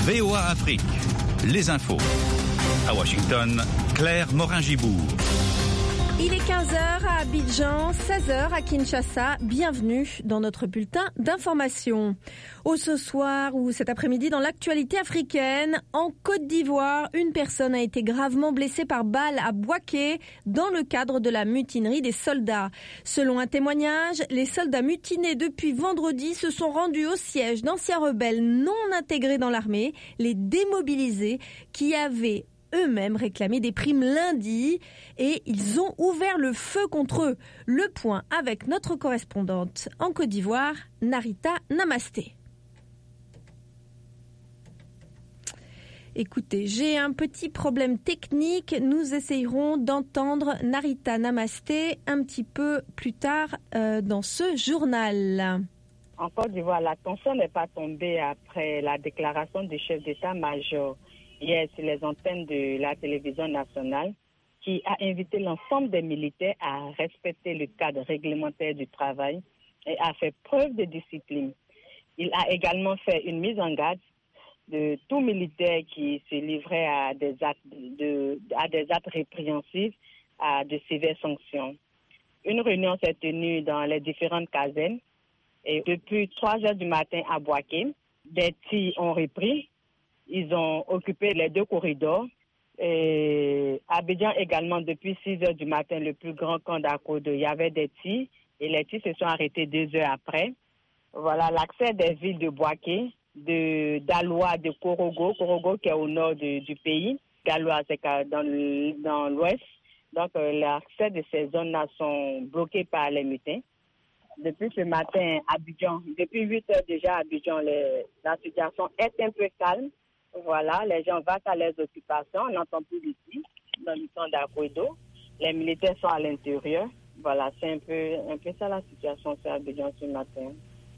VOA Afrique, les infos. À Washington, Claire Morin-Gibourg. Il est 15h à Abidjan, 16h à Kinshasa. Bienvenue dans notre bulletin d'information. Ce soir ou cet après-midi, dans l'actualité africaine, en Côte d'Ivoire, une personne a été gravement blessée par balle à Bouaké dans le cadre de la mutinerie des soldats. Selon un témoignage, les soldats mutinés depuis vendredi se sont rendus au siège d'anciens rebelles non intégrés dans l'armée, les démobilisés, qui avaient eux-mêmes réclamé des primes lundi et ils ont ouvert le feu contre eux. Le point avec notre correspondante en Côte d'Ivoire, Narita Namasté. Écoutez, j'ai un petit problème technique. Nous essayerons d'entendre Narita Namasté un petit peu plus tard dans ce journal. En Côte d'Ivoire, la tension n'est pas tombée après la déclaration du chef d'état-major hier sur les antennes de la télévision nationale, qui a invité l'ensemble des militaires à respecter le cadre réglementaire du travail et à faire preuve de discipline. Il a également fait une mise en garde de tout militaire qui se livrait à des actes répréhensibles, à de sévères sanctions. Une réunion s'est tenue dans les différentes casernes et depuis 3 heures du matin à Bouaké, des tirs ont repris. Ils ont occupé les 2 corridors. Et à Abidjan également, depuis 6 heures du matin, le plus grand camp d'Akodo, il y avait des tirs et les tirs se sont arrêtés 2 heures après. Voilà, l'accès des villes de Bouaké, d'Aloua, de Korogo qui est au nord du pays. Galoua, c'est dans l'ouest. Donc, l'accès de ces zones-là sont bloqués par les mutins. Depuis ce matin, Abidjan, depuis 8 heures déjà à Abidjan, la situation est un peu calme. Voilà, les gens vont à leurs occupations, on n'entend plus d'ici, dans le camp d'Akodo. Les militaires sont à l'intérieur. Voilà, c'est un peu ça la situation sur Abidjan ce matin.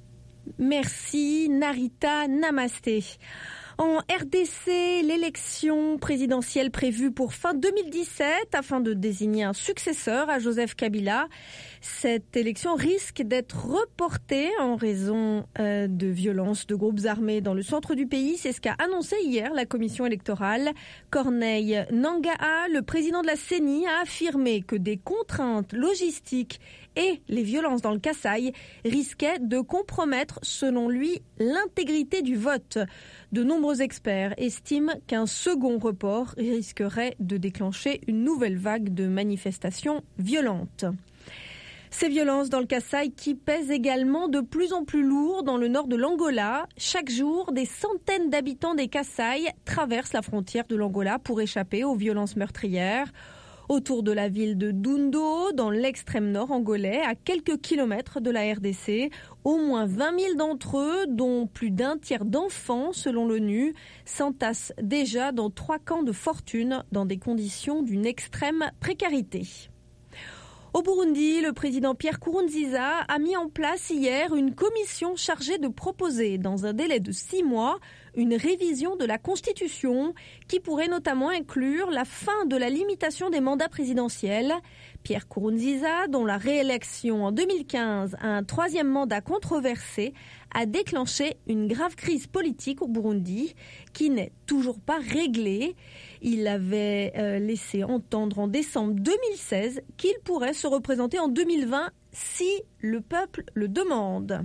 Merci Narita Namasté. En RDC, l'élection présidentielle prévue pour fin 2017 afin de désigner un successeur à Joseph Kabila. Cette élection risque d'être reportée en raison de violences de groupes armés dans le centre du pays. C'est ce qu'a annoncé hier la commission électorale. Corneille Nangaa, le président de la CENI, a affirmé que des contraintes logistiques et les violences dans le Kasaï risquaient de compromettre, selon lui, l'intégrité du vote. De nombreux experts estiment qu'un second report risquerait de déclencher une nouvelle vague de manifestations violentes. Ces violences dans le Kasaï qui pèsent également de plus en plus lourd dans le nord de l'Angola. Chaque jour, des centaines d'habitants des Kasaï traversent la frontière de l'Angola pour échapper aux violences meurtrières. Autour de la ville de Dundo, dans l'extrême nord angolais, à quelques kilomètres de la RDC, au moins 20 000 d'entre eux, dont plus d'un tiers d'enfants, selon l'ONU, s'entassent déjà dans 3 camps de fortune dans des conditions d'une extrême précarité. Au Burundi, le président Pierre Nkurunziza a mis en place hier une commission chargée de proposer, dans un délai de 6 mois, une révision de la Constitution qui pourrait notamment inclure la fin de la limitation des mandats présidentiels. Pierre Nkurunziza, dont la réélection en 2015 à un 3e mandat controversé, a déclenché une grave crise politique au Burundi qui n'est toujours pas réglée. Il avait laissé entendre en décembre 2016 qu'il pourrait se représenter en 2020 si le peuple le demande.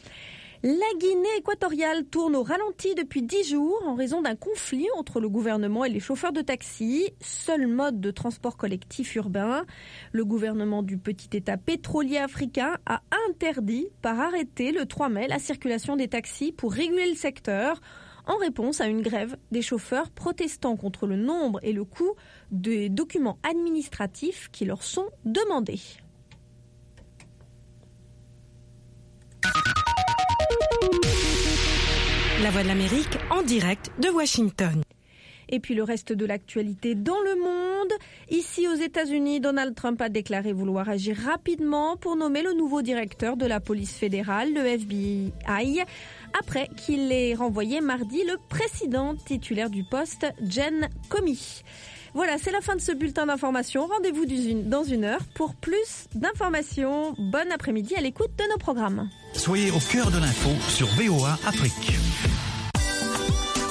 La Guinée équatoriale tourne au ralenti depuis 10 jours en raison d'un conflit entre le gouvernement et les chauffeurs de taxi, seul mode de transport collectif urbain. Le gouvernement du petit État pétrolier africain a interdit par arrêté le 3 mai la circulation des taxis pour réguler le secteur en réponse à une grève des chauffeurs protestant contre le nombre et le coût des documents administratifs qui leur sont demandés. La Voix de l'Amérique en direct de Washington. Et puis le reste de l'actualité dans le monde. Ici aux États-Unis, Donald Trump a déclaré vouloir agir rapidement pour nommer le nouveau directeur de la police fédérale, le FBI, après qu'il ait renvoyé mardi le précédent titulaire du poste, Jen Comey. Voilà, c'est la fin de ce bulletin d'information. Rendez-vous dans 1 heure pour plus d'informations. Bon après-midi à l'écoute de nos programmes. Soyez au cœur de l'info sur VOA Afrique.